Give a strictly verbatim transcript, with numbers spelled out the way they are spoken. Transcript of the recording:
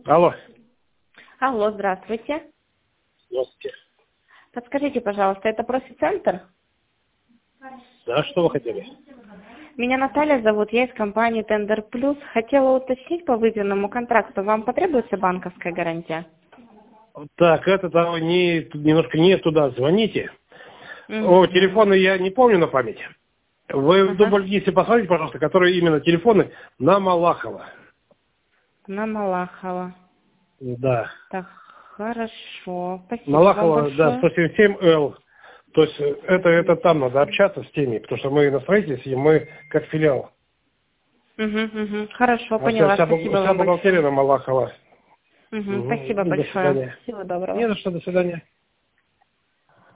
Алло. Алло, здравствуйте. Здравствуйте. Подскажите, пожалуйста, это профи-центр? Да, что вы хотели? Меня Наталья зовут, я из компании Тендер Плюс. Хотела уточнить по выписанному контракту, вам потребуется банковская гарантия? Так, это там не, немножко не туда звоните. Угу. О, телефоны я не помню на память. Вы Ага. в дубль, если посмотрите, пожалуйста, которые именно телефоны на Малахова. На Малахова. Да. Так, хорошо. Спасибо Малахова, вам да, большое. сто семьдесят семь эл. То есть это, это там надо общаться с теми, потому что мы на строительстве, мы как филиал. Угу, угу. Хорошо, А вся, поняла. вся, Спасибо бу- вся вам бухгалтерия большое. на Малахова. Угу, Угу. спасибо До большое. свидания. Всего доброго. Не за что, до свидания.